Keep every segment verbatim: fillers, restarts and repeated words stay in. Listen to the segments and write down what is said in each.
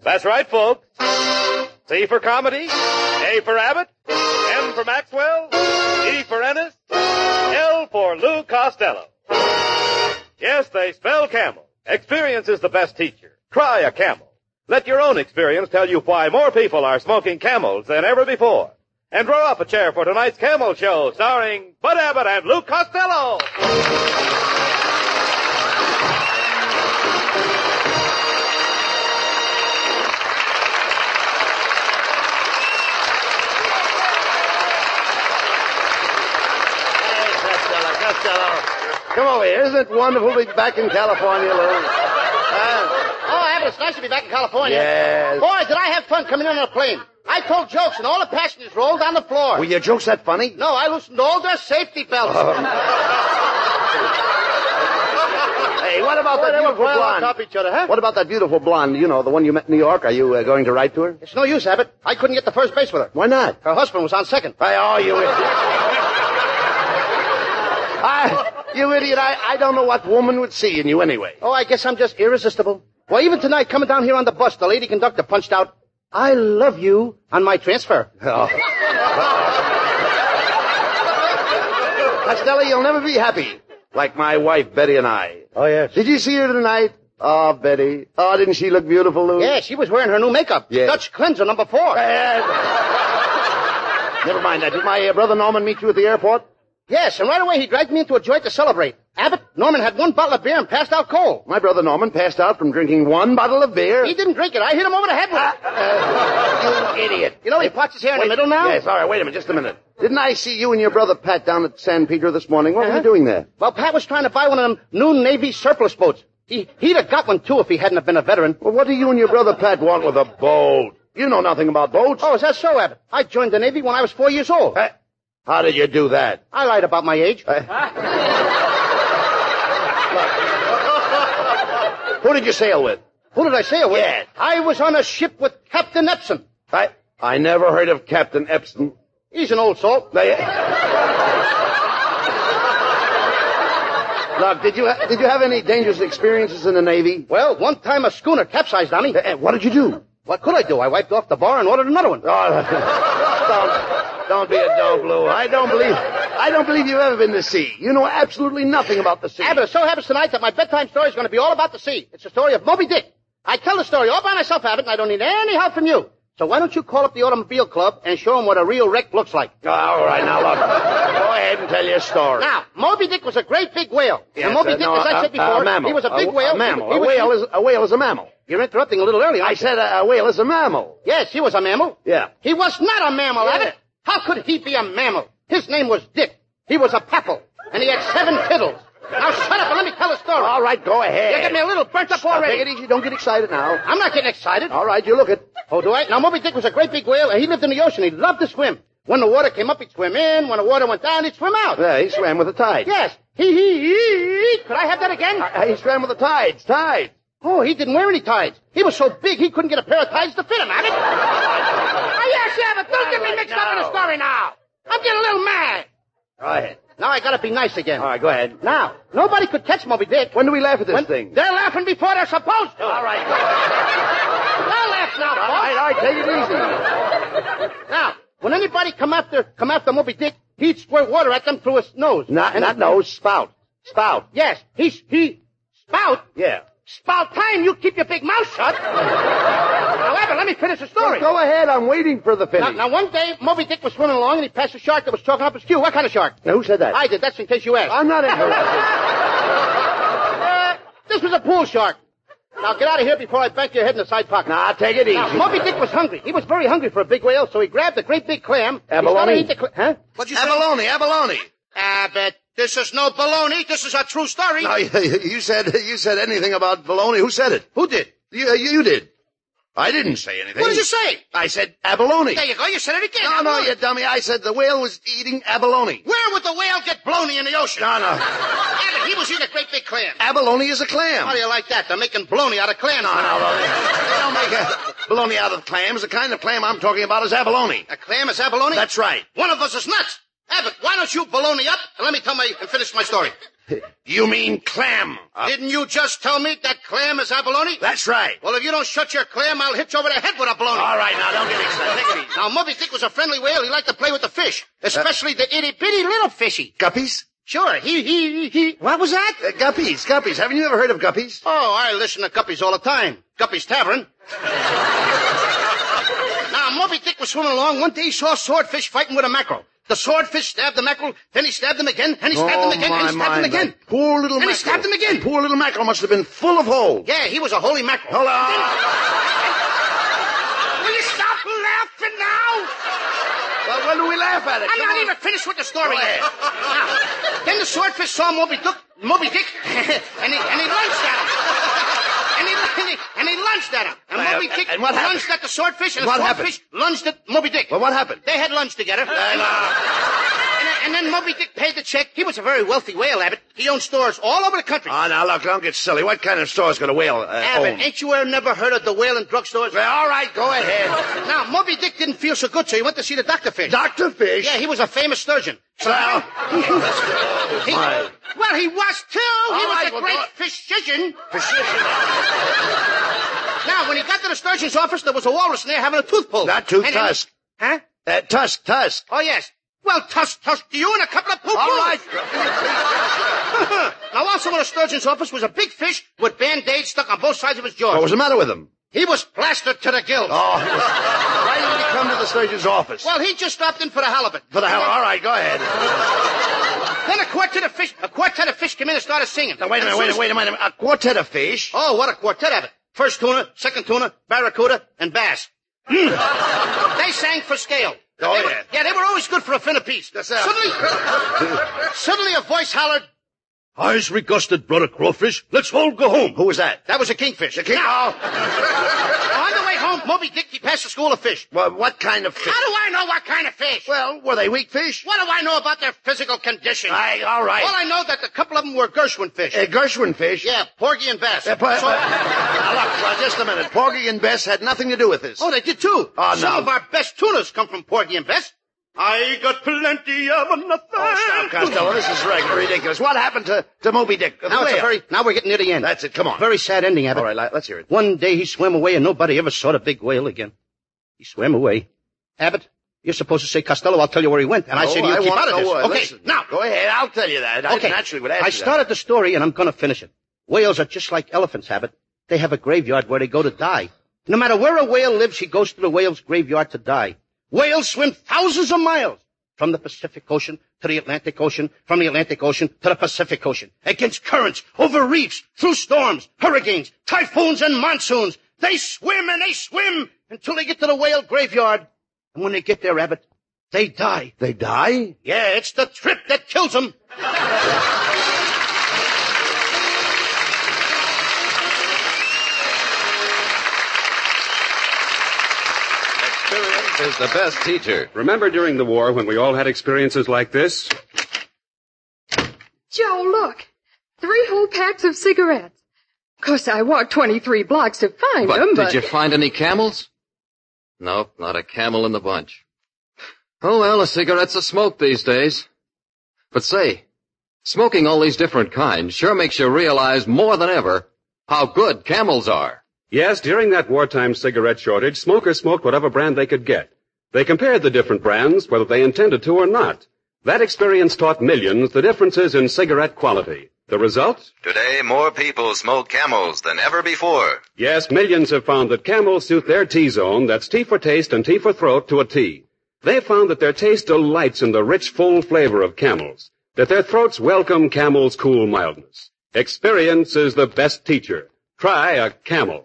That's right, folks. C for comedy, A for Abbott, M for Maxwell, E for Ennis, L for Lou Costello. Yes, they spell Camel. Experience is the best teacher. Try a Camel. Let your own experience tell you why more people are smoking Camels than ever before. And draw up a chair for tonight's Camel Show, starring Bud Abbott and Lou Costello. Come over here. Isn't it wonderful to be back in California, Lou? Uh, Oh, Abbott, it's nice to be back in California. Yes. Boy, did I have fun coming in on a plane. I told jokes, and all the passengers rolled on the floor. were your jokes that funny? No, I loosened all their safety belts. Oh. Hey, what about Boy, that they were beautiful well on blonde? top of each other, huh? What about that beautiful blonde? You know, the one you met in New York. Are you uh, going to write to her? It's no use, Abbott. I couldn't get to first base with her. Why not? Her husband was on second. Hey, oh, you idiot. I, you idiot. I, I don't know what woman would see in you anyway. Oh, I guess I'm just irresistible. Well, even tonight, coming down here on the bus, the lady conductor punched out, "I love you," on my transfer. Oh. Costello, you'll never be happy. Like my wife, Betty, and I. Oh, yes. Did you see her tonight? Oh, Betty. Oh, didn't she look beautiful, Lou? Yeah, she was wearing her new makeup. Yeah. Dutch cleanser number four. Uh, never mind that. Did my uh, brother Norman meet you at the airport? Yes, and right away he dragged me into a joint to celebrate. Abbott, Norman had one bottle of beer and passed out cold. My brother Norman passed out from drinking one bottle of beer. He didn't drink it. I hit him over the head with it. Uh, you idiot. You know, he parts his hair in Wait, the middle now. Yes, all right, wait a minute, just a minute. Didn't I see you and your brother Pat down at San Pedro this morning? What Uh-huh. were you doing there? Well, Pat was trying to buy one of them new Navy surplus boats. He, he'd have got one, too, if he hadn't have been a veteran. Well, what do you and your brother Pat want with a boat? You know nothing about boats. Oh, is that so, Abbott? I joined the Navy when I was four years old. Uh, how did you do that? I lied about my age. Uh, who did you sail with? Who did I sail with? Yes. I was on a ship with Captain Epson. I I never heard of Captain Epson. He's an old salt. They- Look, did you ha- did you have any dangerous experiences in the Navy? Well, one time a schooner capsized on me. Uh, what did you do? What could I do? I wiped off the bar and ordered another one. Oh, don't, don't be a dope, Lou. I don't believe, I don't believe you've ever been to sea. You know absolutely nothing about the sea. Abbott, it so happens tonight that my bedtime story is going to be all about the sea. It's the story of Moby Dick. I tell the story all by myself, Abbott, and I don't need any help from you. So why don't you call up the Automobile Club and show them what a real wreck looks like? Oh, all right, now look. Go ahead and tell your story. Now, Moby Dick was a great big whale. Yes, and Moby uh, Dick, no, as I a- said before, a mammal. he was a big a, whale. A mammal. He, he a was, whale is a whale is a mammal. You're interrupting a little early. I said a, a whale is a mammal. Yes, he was a mammal. Yeah. He was not a mammal, Yeah. Abbott. How could he be a mammal? His name was Dick. He was a papal, and he had seven fiddles. Now shut up and let me tell a story. All right, go ahead. You get me a little burnt up Now, already. take it easy. Don't get excited now. I'm not getting excited. All right, you look it. Oh, do I? Now, Moby Dick was a great big whale, and he lived in the ocean. He loved to swim. When the water came up, he'd swim in. When the water went down, he'd swim out. Yeah, he swam with the tide. Yes. He, he, he. Could I have that again? Uh, he swam with the tides. Tides. Oh, he didn't wear any tides. He was so big, he couldn't get a pair of tides to fit him, Abbott. Oh, yes, Abbott. Don't get me mixed up in the story now. I'm getting a little mad. Go ahead. Now I gotta be nice again. All right, go ahead. Now, nobody could catch Moby Dick. When do we laugh at this When thing? They're laughing before they're supposed to. All right. They'll laugh now, All folks. right, all right, take it easy. Now, when anybody come after come after Moby Dick, he'd squirt water at them through his nose. Not, And- not nose, spout. Spout. Yes, he he spout. Yeah. Spout time. You keep your big mouth shut. However, let me finish the story. Go ahead, I'm waiting for the Now, finish. now, one day, Moby Dick was swimming along, and he passed a shark that was choking up his queue. What kind of shark? Now, who said that? I did. That's in case you asked. I'm not interested. Uh, this was a pool shark. Now, get out of here before I bank your head in the side pocket. Nah, take it easy. Now, Moby Dick was hungry. He was very hungry for a big whale, so he grabbed a great big clam. He Abalone? started to eat the cla- huh? What'd you say? Abalone, abalone. Abbott, this is no baloney. This is a true story. No, you, you said you said anything about baloney. Who said it? Who did? You, you, you did. I didn't say anything. What did you say? I said abalone. There you go. You said it again. No, no, you dummy. I said the whale was eating abalone. Where would the whale get baloney in the ocean? No, no. Abbott, he was eating a great big clam. Abalone is a clam. How do you like that? They're making baloney out of clams. No, no, no. They don't make a baloney out of clams. The kind of clam I'm talking about is abalone. A clam is abalone? That's right. One of us is nuts. Abbott, why don't you baloney up and let me tell my and finish my story. You mean clam. Uh, Didn't you just tell me that clam is abalone? That's right. Well, if you don't shut your clam, I'll hit you over the head with a baloney. All right, now, don't get excited. Take it easy. Now, Moby Dick was a friendly whale. He liked to play with the fish, especially uh, the itty-bitty little fishy. Guppies? Sure. He, he, he. What was that? Uh, guppies, guppies. Haven't you ever heard of guppies? Oh, I listen to guppies all the time. Guppy's Tavern. Now, Moby Dick was swimming along. One day he saw a swordfish fighting with a mackerel. The swordfish stabbed the mackerel, then he stabbed him again, and he stabbed oh, him again, my, and he stabbed my, him again. Poor little and mackerel. And he stabbed him again. The poor little mackerel must have been full of holes. Yeah, he was a holy mackerel. Hold on. Then... Will you stop laughing now? Well, when do we laugh at it? I'm Come not on. even finished with the story yet. Now, then the swordfish saw Moby Dick, Moby Dick, and he and he lunged at him. And he, and he and he lunged at him. And well, Moby Dick and what lunged happened? at the swordfish, and what the swordfish happened? lunged at Moby Dick. Well, what happened? They had lunch together. And, and then Moby Dick paid the check. He was a very wealthy whale, Abbott. He owned stores all over the country. Oh, now, look, don't get silly. What kind of store's got a whale uh, Abbott, own? ain't you ever never heard of the whale and drugstores? Well, all right, go ahead. Now, Moby Dick didn't feel so good, so he went to see the Doctor Fish. Doctor Fish? Yeah, he was a famous sturgeon. Well, he, well, he was, too. He All was right, a well, great go- physician. Physician. Now, when he got to the surgeon's office, there was a walrus in there having a tooth pulled. Not tooth, And- tusk. Huh? Uh, tusk, tusk. Oh, yes. Well, tusk, tusk to you and a couple of poo-poos. All right. Now, also in the surgeon's office was a big fish with Band-Aids stuck on both sides of his jaw. What was the matter with him? He was plastered to the gills. Oh, he was... Why didn't he come to the surgeon's office? Well, he just stopped in for the halibut. For the hell, all right, go ahead. Then a quartet of fish, a quartet of fish came in and started singing. Now, wait a minute, wait a minute, wait a minute. A quartet of fish? Oh, what a quartet of it. First tuna, second tuna, barracuda, and bass. They sang for scale. Oh, they were, yeah. Yeah, they were always good for a fin apiece. That's that. Suddenly, suddenly a voice hollered, Eyes regusted, brother crawfish. Let's all go home. Who was that? that was a kingfish. The king? Now, Oh. on the way home, Moby Dick, he passed a school of fish. Well, what kind of fish? How do I know what kind of fish? Well, were they weak fish? What do I know about their physical condition? Aye, all right. All I know that a couple of them were Gershwin fish. Uh, Gershwin fish? Yeah, porgy and bass. Uh, po- So- uh, now, look, well, just a minute. Porgy and Bess had nothing to do with this. oh, they did too. Oh, Some no. of our best tunas come from Porgy and Bess. I got plenty of nothing. Oh, stop, Costello. This is regular ridiculous. What happened to, to Moby Dick? The Now, it's a whale? very, now we're getting near the end. That's it. Come on. Very sad ending, Abbott. All right, let- let's hear it. One day he swam away and nobody ever saw the big whale again. He swam away. Abbott, you're supposed to say Costello. I'll tell you where he went. And I Oh, say to you, I keep wanna out of know this. where- Okay, listen. now. Go ahead. I'll tell you that. I Okay. naturally would ask I you that. started the story and I'm going to finish it. Whales are just like elephants, Abbott. They have a graveyard where they go to die. No matter where a whale lives, he goes to the whale's graveyard to die. Whales swim thousands of miles from the Pacific Ocean to the Atlantic Ocean, from the Atlantic Ocean to the Pacific Ocean, against currents, over reefs, through storms, hurricanes, typhoons, and monsoons. They swim and they swim until they get to the whale graveyard. And when they get there, Abbott, they die. They die? Yeah, it's the trip that kills them. Experience is the best teacher. Remember during the war when we all had experiences like this? Joe, look. Three whole packs of cigarettes. Of course, I walked twenty-three blocks to find But them, did but... you find any camels? Nope, not a camel in the bunch. Oh, well, a cigarette's a smoke these days. But say, smoking all these different kinds sure makes you realize more than ever how good Camels are. Yes, during that wartime cigarette shortage, smokers smoked whatever brand they could get. They compared the different brands, whether they intended to or not. That experience taught millions the differences in cigarette quality. The result? Today, more people smoke Camels than ever before. Yes, millions have found that Camels suit their T-zone, that's T for taste and T for throat, to a T. They've found that their taste delights in the rich, full flavor of Camels, that their throats welcome Camel's cool mildness. Experience is the best teacher. Try a Camel.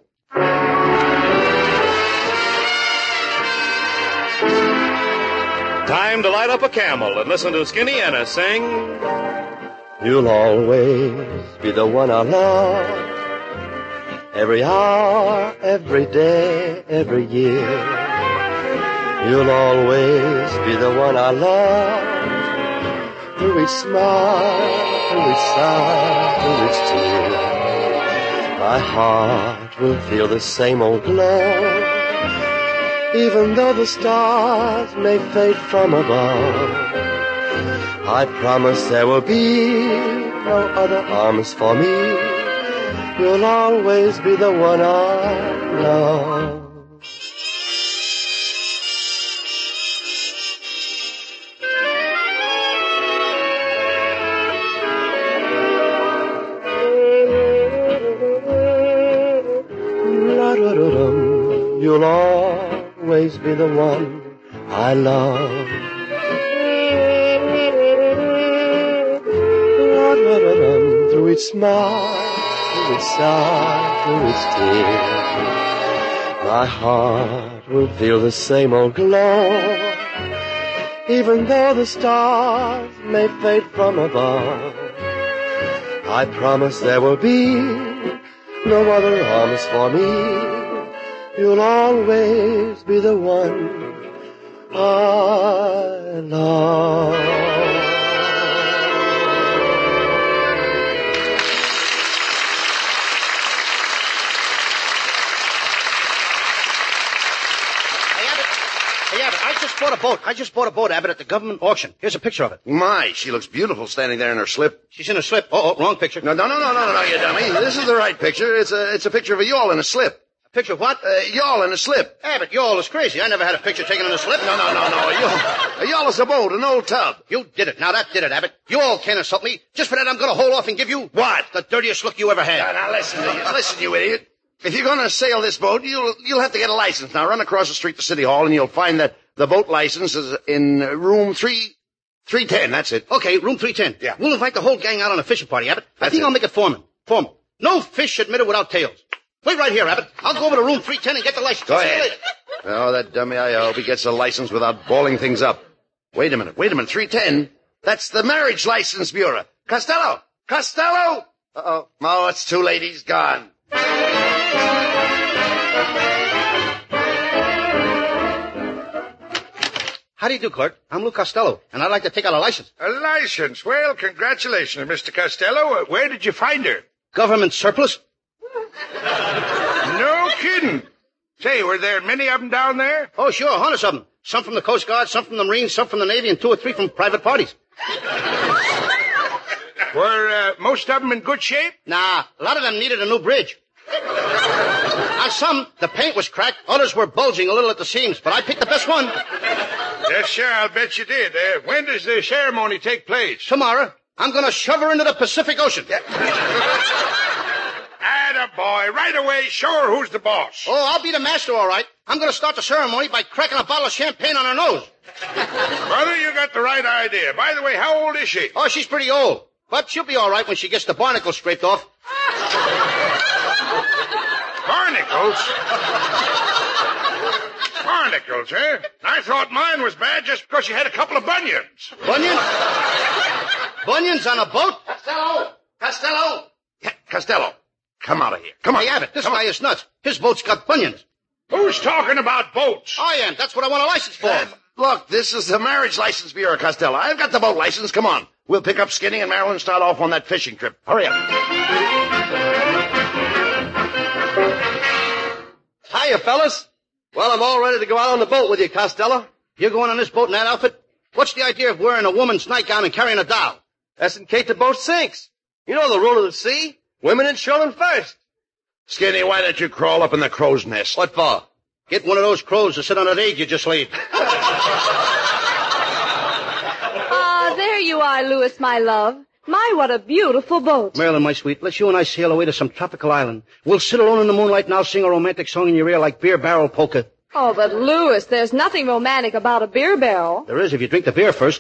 Time to light up a Camel and listen to Skinny Anna sing. You'll always be the one I love. Every hour, every day, every year. You'll always be the one I love. Through each smile, through each sigh, through each tear. My heart will feel the same old glow. Even though the stars may fade from above, I promise there will be no other arms for me. You'll always be the one I love. You'll always be the one I love. Through each smile, through each sigh, through each tear, my heart will feel the same old glow. Even though the stars may fade from above, I promise there will be no other arms for me. You'll always be the one I love. I just bought a boat. I just bought a boat, Abbott, at the government auction. Here's a picture of it. My, she looks beautiful standing there in her slip. She's in a slip. Oh, oh, wrong picture. No, no, no, no, no, no, you dummy. This is the right picture. It's a, it's a picture of a yawl in a slip. A picture of what? A yawl in a slip. Abbott, yawl is crazy. I never had a picture taken in a slip. No, no, no, no. A yawl, a yawl is a boat, an old tub. You did it. Now that did it, Abbott. You all can't insult me. Just for that, I'm going to hold off and give you... What? The dirtiest look you ever had. Now, now listen to you. Listen, you idiot. If you're going to sail this boat, you'll, you'll have to get a license. Now run across the street to City Hall and you'll find that the boat license is in room three, three ten. That's it. Okay, room three ten. Yeah. We'll invite the whole gang out on a fishing party, Abbott. I That's think it. I'll make it formal. Formal. No fish admitted without tails. Wait right here, Abbott. I'll go over to room three ten and get the license. Go See you ahead. later. Oh, that dummy, I hope he gets a license without balling things up. Wait a minute, wait a minute. three ten? That's the Marriage License Bureau. Costello! Costello! Uh-oh. Oh, it's too late. He's gone. How do you do, clerk? I'm Lou Costello, and I'd like to take out a license. A license? Well, congratulations, Mister Costello. Uh, where did you find her? Government surplus? No kidding. Say, were there many of them down there? Oh, sure, hundreds of them. Some from the Coast Guard, some from the Marines, some from the Navy, and two or three from private parties. Were uh, most of them in good shape? Nah, a lot of them needed a new bridge. On some, the paint was cracked. Others were bulging a little at the seams, but I picked the best one. Yes, sure, I'll bet you did. Uh, when does the ceremony take place? Tomorrow, I'm going to shove her into the Pacific Ocean. Attaboy. Right away, show her who's the boss. Oh, I'll be the master, all right. I'm going to start the ceremony by cracking a bottle of champagne on her nose. Brother, you got the right idea. By the way, how old is she? Oh, she's pretty old. But she'll be all right when she gets the barnacles scraped off. Barnacles? Barnacles, eh? I thought mine was bad just because she had a couple of bunions. Bunions? Bunions on a boat? Costello! Costello! Yeah, Costello, come out of here. Come on. Hey, Abbott, this Come guy on. is nuts. His boat's got bunions. Who's talking about boats? I am. That's what I want a license for. Uh, look, this is the Marriage License Bureau, Costello. I've got the boat license. Come on. We'll pick up Skinny and Marilyn and start off on that fishing trip. Hurry up. Hiya, fellas. Well, I'm all ready to go out on the boat with you, Costello. You're going on this boat in that outfit? What's the idea of wearing a woman's nightgown and carrying a doll? That's in case the boat sinks. You know the rule of the sea. Women and children first. Skinny, why don't you crawl up in the crow's nest? What for? Get one of those crows to sit on that egg you just laid. Ah, there you are, Louis, my love. My, what a beautiful boat. Marilyn, my sweet, let's you and I sail away to some tropical island. We'll sit alone in the moonlight and I'll sing a romantic song in your ear like beer barrel polka. Oh, but Louis, there's nothing romantic about a beer barrel. There is if you drink the beer first.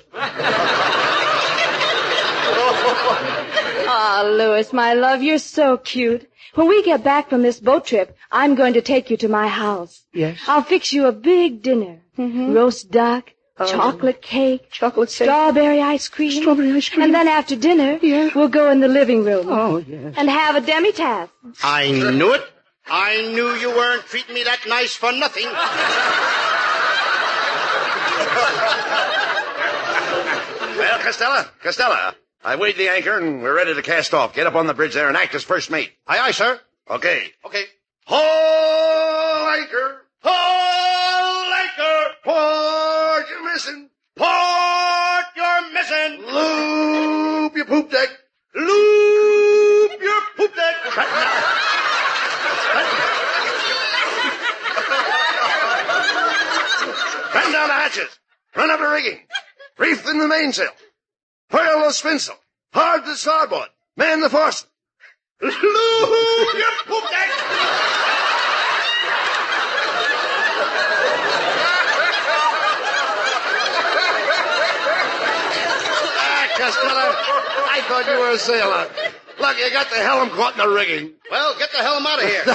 Ah, Louis, my love, you're so cute. When we get back from this boat trip, I'm going to take you to my house. Yes? I'll fix you a big dinner. Mm-hmm. Roast duck, Oh. chocolate cake, Chocolate cake. strawberry ice cream. Strawberry ice cream. And then after dinner, Yeah. we'll go in the living room. Oh, yes. And have a demi-tasse. I knew it. I knew you weren't treating me that nice for nothing. Well, Costello, Costello, I weighed the anchor and we're ready to cast off. Get up on the bridge there and act as first mate. Aye, aye, sir. Okay. Okay. Haul anchor! Haul anchor! Port, you're missing! Port, you're missing! Loop your poop deck! Loop down the hatches. Run up the rigging. Reef in the mainsail. Furl the spinsail. Hard the starboard. Man the foresail. Loo, you poop deck! Ah, Costello, I thought you were a sailor. Look, you got the helm caught in the rigging. Well, get the helm out of here.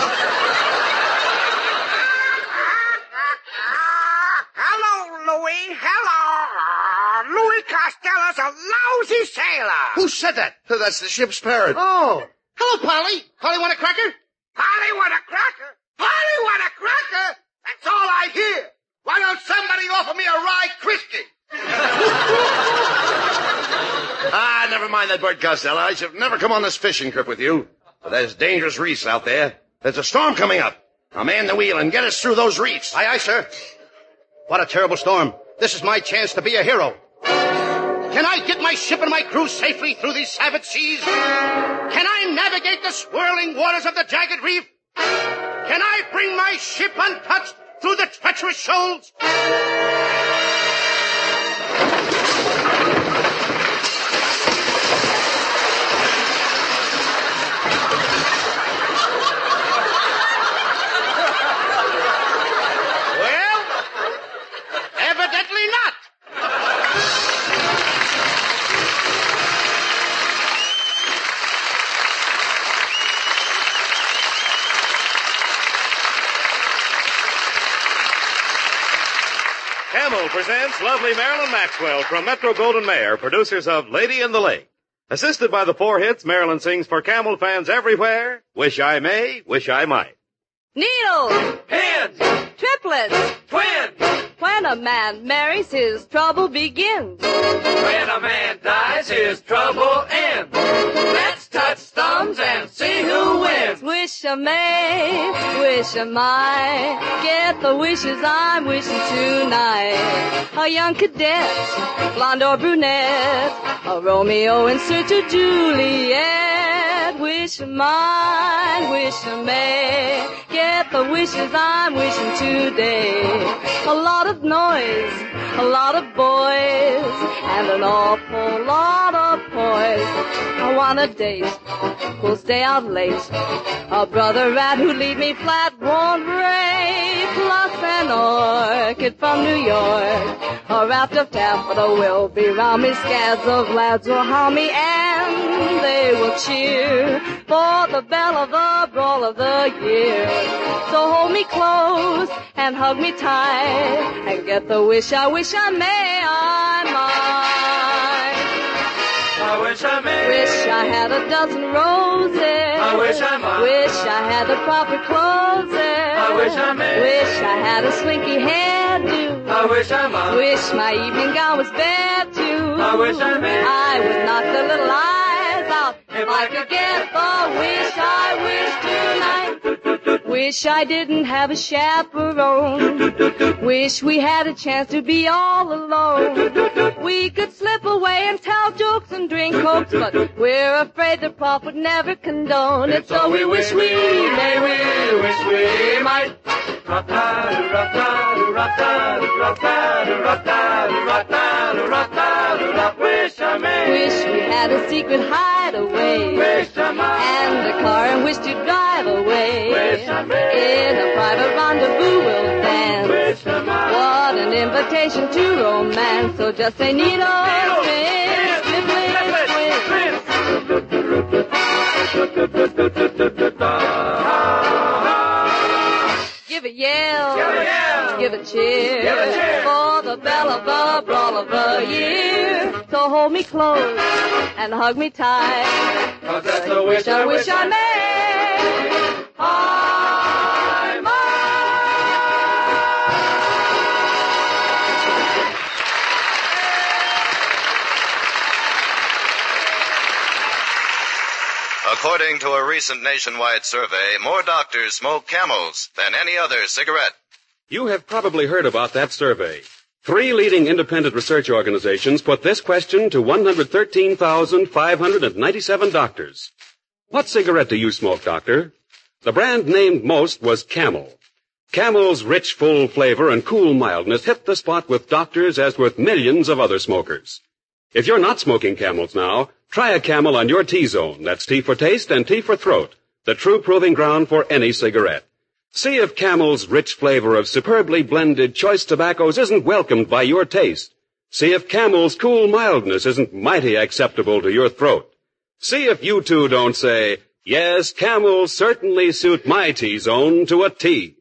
Hello, Louis. Hello. Louis Costello's a lousy sailor. Who said that? That's the ship's parrot. Oh. Hello, Polly. Polly want a cracker? Polly want a cracker? Polly want a cracker? That's all I hear. Why don't somebody offer me a rye Christie? Ah, never mind that bird, Costello. I should never come on this fishing trip with you. But there's dangerous reefs out there. There's a storm coming up. Now man the wheel and get us through those reefs. Aye, aye, sir. What a terrible storm. This is my chance to be a hero. Can I get my ship and my crew safely through these savage seas? Can I navigate the swirling waters of the jagged reef? Can I bring my ship untouched through the treacherous shoals? Well, evidently not. Camel presents lovely Marilyn Maxwell from Metro-Goldwyn-Mayer, producers of Lady in the Lake. Assisted by the four hits, Marilyn sings for Camel fans everywhere, Wish I May, Wish I Might. Needles, Pins, triplets, twins, when a man marries, his trouble begins. when a man dies, his trouble ends. Let's touch thumbs and see who wins. Wish I may, wish I might, get the wishes I'm wishing tonight. A young cadet, blonde or brunette, a Romeo in search of Juliet. Wish I might, wish I may, get the wishes I'm wishing today. A lot of noise, a lot of boys, and an awful lot of poise. I want a date, who'll stay out late, a brother rat who'd lead me flat won't rate, plus an orchid from New York, a raft of taffeta will be round me, scads of lads will hound me, and they will cheer for the belle of the brawl of the year. So hold me close and hug me tight, and get the wish I wish I may, I might. I wish I may. Wish I had a dozen roses. I wish I might. Wish I had the proper clothes. I wish I may. Wish I had a slinky hairdo. I wish I might. Wish my evening gown was bare too. I wish I may. I would knock the little eyes out if I could get the wish I wish tonight. Wish I didn't have a chaperone. Wish we had a chance to be all alone. We could slip away and tell jokes and drink cokes, but we're afraid the prof would never condone it. So we wish we may, we wish we might. Wish I may. Wish we had a secret hideaway. Wish I might. And a car in which to drive away. Wish I may. In a private rendezvous we'll dance. Wish I might. What an invitation to romance. So just say needle, twist, Give a yell. Give a yell. Give a cheer. Give a cheer. For the belle of the brawl of the year. So hold me close and hug me tight. 'Cause that's the wish I wish I may. I might. According to a recent nationwide survey, more doctors smoke Camels than any other cigarette. You have probably heard about that survey. Three leading independent research organizations put this question to one hundred thirteen thousand five hundred ninety-seven doctors. What cigarette do you smoke, doctor? The brand named most was Camel. Camel's rich, full flavor and cool mildness hit the spot with doctors as with millions of other smokers. If you're not smoking Camels now, try a Camel on your T-zone. That's T for taste and T for throat, the true proving ground for any cigarette. See if Camel's rich flavor of superbly blended choice tobaccos isn't welcomed by your taste. See if Camel's cool mildness isn't mighty acceptable to your throat. See if you too don't say, yes, Camels certainly suit my T-zone to a T.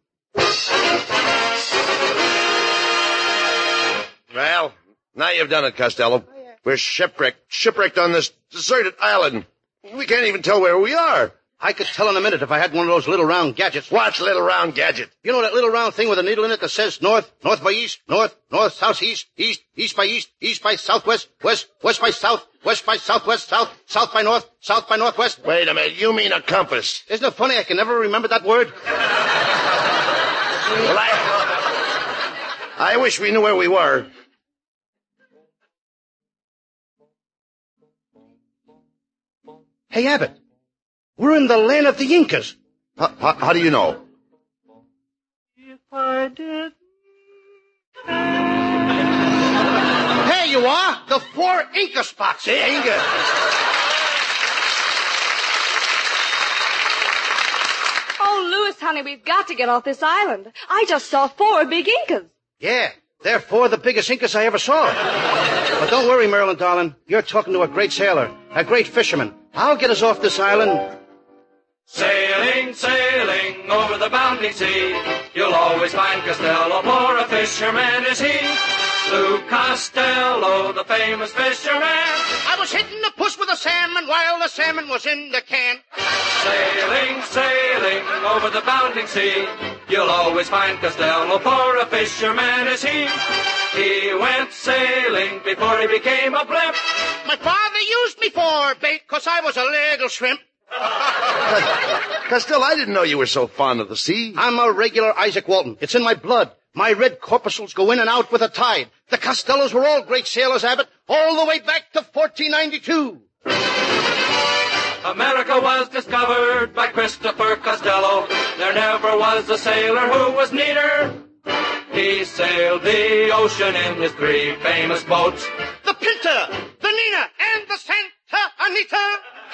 Well, now you've done it, Costello. We're shipwrecked, shipwrecked on this deserted island. We can't even tell where we are. I could tell in a minute if I had one of those little round gadgets. What little round gadget? You know that little round thing with a needle in it that says north, north by east, north, north, south, east, east, east by east, east by southwest, west, west by south, west by southwest, south, south by north, south by northwest. Wait a minute, you mean a compass? Isn't it funny I can never remember that word? Well, I... I wish we knew where we were. Hey, Abbott. We're in the land of the Incas. How, how, how do you know? If I did. There you are, the four Inca spots. The Inca. Oh, Louis, honey, we've got to get off this island. I just saw four big Incas. Yeah, they're four of the biggest Incas I ever saw. But don't worry, Marilyn, darling. You're talking to a great sailor, a great fisherman. I'll get us off this island. Sailing, sailing over the bounding sea, you'll always find Costello, for a fisherman is he. Lou Costello, the famous fisherman. I was hitting the puss with a salmon while the salmon was in the can. Sailing, sailing over the bounding sea, you'll always find Costello, for a fisherman is he. He went sailing before he became a blimp. My father used me for bait, 'cause I was a little shrimp. Costello, I didn't know you were so fond of the sea. I'm a regular Isaac Walton. It's in my blood. My red corpuscles go in and out with the tide. The Costellos were all great sailors, Abbott, all the way back to fourteen ninety-two. America was discovered by Christopher Costello. There never was a sailor who was neater. He sailed the ocean in his three famous boats. The Pinta, the Nina, and the Santa Anita.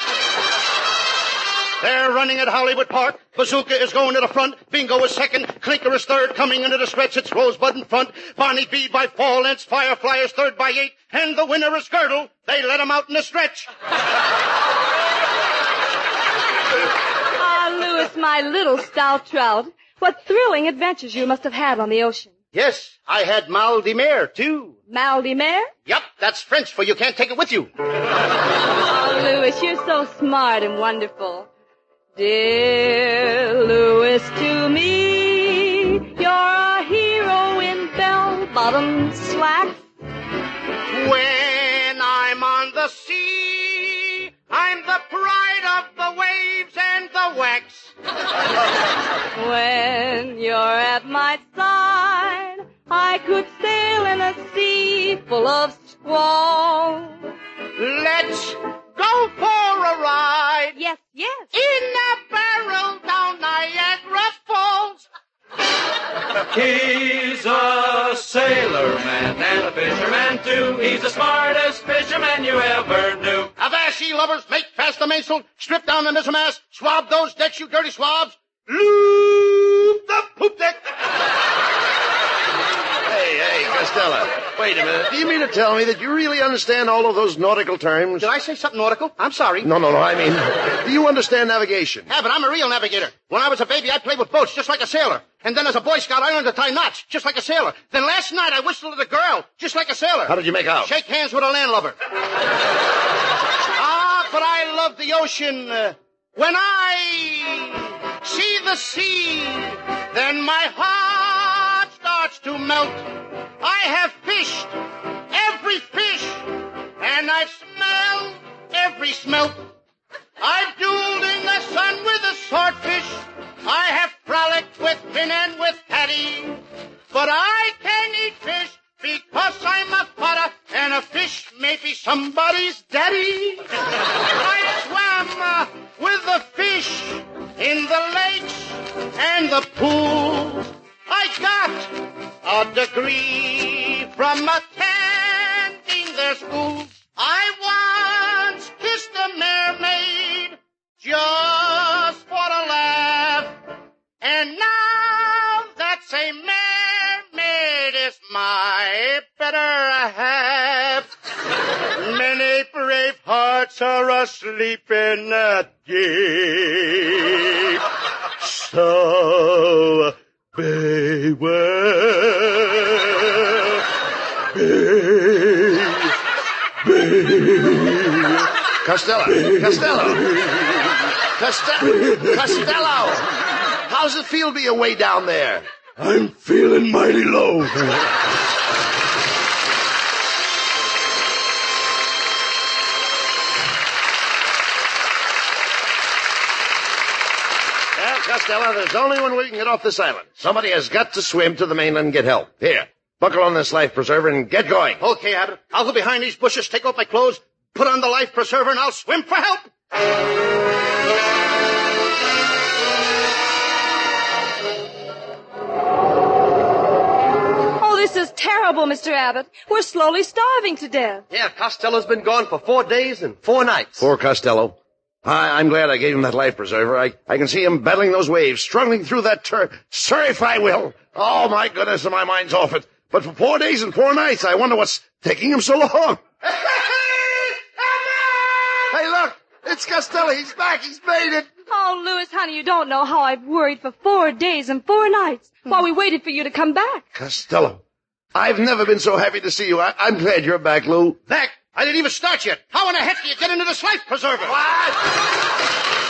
They're running at Hollywood Park. Bazooka is going to the front. Bingo is second. Clinker is third. Coming into the stretch, it's Rosebud in front. Bonnie B by four lengths. Firefly is third by eight. And the winner is Girdle. They let him out in the stretch. Ah, Louis, my little stout trout. What thrilling adventures you must have had on the ocean. Yes, I had mal de mer, too. Mal de mer? Yup, that's French for you can't take it with you. Oh, Louis, you're so smart and wonderful. Dear Louis, to me, you're a hero in bell-bottom slacks. When I'm on the sea, I'm the pride of the waves and the wax. When you're at my side, I could sail in a sea full of squalls. Let's go for a ride. Yes, yes. In a barrel down Niagara Falls. He's a sailor man and a fisherman too. He's the smartest fisherman you ever knew. Avast, ye lovers, make fast the mainsail, strip down the mizzenmast, swab those decks, you dirty swabs. Loop the poop deck. Hey, hey, Costello, wait a minute. Do you mean to tell me that you really understand all of those nautical terms? Did I say something nautical? I'm sorry. No, no, no, I mean, do you understand navigation? Yeah, but I'm a real navigator. When I was a baby, I played with boats just like a sailor. And then as a Boy Scout, I learned to tie knots just like a sailor. Then last night, I whistled at a girl just like a sailor. How did you make out? Shake hands with a landlubber. Ah, but I love the ocean. Uh, when I see the sea, then my heart starts to melt. I have fished every fish, and I've smelled every smelt. I've dueled in the sun with a swordfish. I have frolicked with Finn and with Paddy. But I can eat fish because I'm a potter, and a fish may be somebody's daddy. I swam uh, with the fish in the lakes and the pools. a degree from attending their school. I once kissed a mermaid just for a laugh, and now that same mermaid is my better half. Many brave hearts are asleep in that deep. So beware, be, be, Costello, Costello, Costello, Costello. How's it feel to be away down there? I'm feeling mighty low. Costello, there's only one way we can get off this island. Somebody has got to swim to the mainland and get help. Here, buckle on this life preserver and get going. Okay, Abbott. I'll go behind these bushes, take off my clothes, put on the life preserver, and I'll swim for help. Oh, this is terrible, Mister Abbott. We're slowly starving to death. Yeah, Costello's been gone for four days and four nights. Poor Costello. I, I'm glad I gave him that life preserver. I, I can see him battling those waves, struggling through that tur- surf, I will. Oh, my goodness, my mind's off it. But for four days and four nights, I wonder what's taking him so long. Hey, look, it's Costello. He's back. He's made it. Oh, Louis, honey, you don't know how I've worried for four days and four nights while we waited for you to come back. Costello, I've never been so happy to see you. I, I'm glad you're back, Lou. Back? I didn't even start yet. How in the heck do you get into this life preserver? What?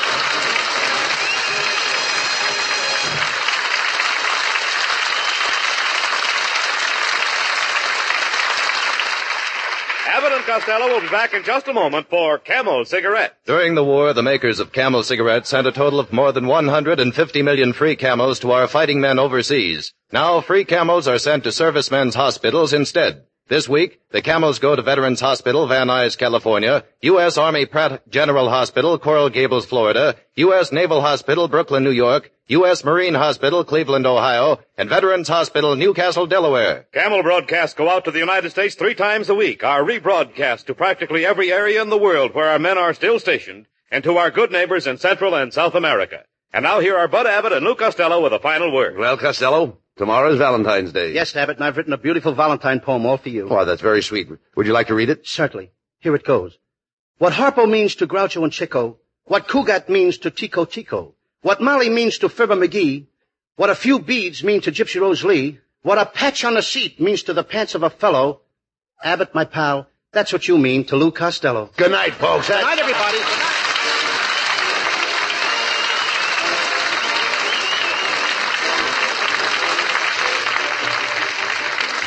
Abbott and Costello will be back in just a moment for Camel Cigarettes. During the war, the makers of Camel cigarettes sent a total of more than one hundred fifty million free Camels to our fighting men overseas. Now, free Camels are sent to servicemen's hospitals instead. This week, the Camels go to Veterans Hospital, Van Nuys, California, U S Army Pratt General Hospital, Coral Gables, Florida, U S Naval Hospital, Brooklyn, New York, U S Marine Hospital, Cleveland, Ohio, and Veterans Hospital, Newcastle, Delaware. Camel broadcasts go out to the United States three times a week, are rebroadcast to practically every area in the world where our men are still stationed, and to our good neighbors in Central and South America. And now here are Bud Abbott and Lou Costello with a final word. Well, Costello, tomorrow's Valentine's Day. Yes, Abbott, and I've written a beautiful Valentine poem all for you. Oh, that's very sweet. Would you like to read it? Certainly. Here it goes. What Harpo means to Groucho and Chico, what Cugat means to Tico Tico, what Molly means to Fibber McGee, what a few beads mean to Gypsy Rose Lee, what a patch on the seat means to the pants of a fellow, Abbott, my pal, that's what you mean to Lou Costello. Good night, folks. Good night, everybody. Good night.